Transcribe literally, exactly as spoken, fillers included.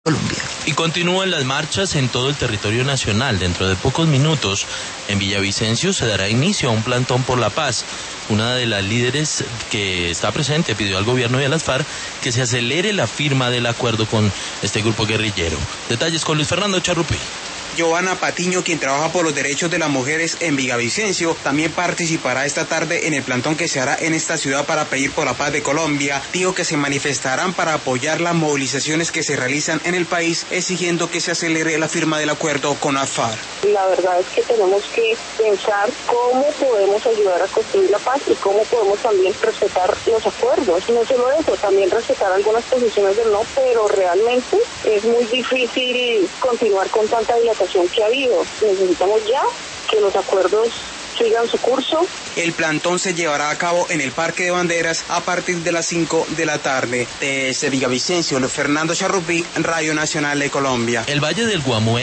Colombia. Y continúan las marchas en todo el territorio nacional. Dentro de pocos minutos, en Villavicencio se dará inicio a un plantón por la paz. Una de las líderes que está presente pidió al gobierno y a las FARC que se acelere la firma del acuerdo con este grupo guerrillero. Detalles con Luis Fernando Charrupi. Joana Patiño, quien trabaja por los derechos de las mujeres en Villavicencio, también participará esta tarde en el plantón que se hará en esta ciudad para pedir por la paz de Colombia. Dijo que se manifestarán para apoyar las movilizaciones que se realizan en el país, exigiendo que se acelere la firma del acuerdo con las FARC. La verdad es que tenemos que pensar cómo podemos ayudar a construir la paz y cómo podemos también respetar los acuerdos. No solo eso, también respetar algunas posiciones del no, pero realmente es muy difícil continuar con tanta dilatación que ha habido. Necesitamos ya que los acuerdos sigan su curso. El plantón se llevará a cabo en el Parque de Banderas a partir de las cinco de la tarde. Desde Villavicencio, Luis Fernando Charrupi, Radio Nacional de Colombia. El Valle del Guamué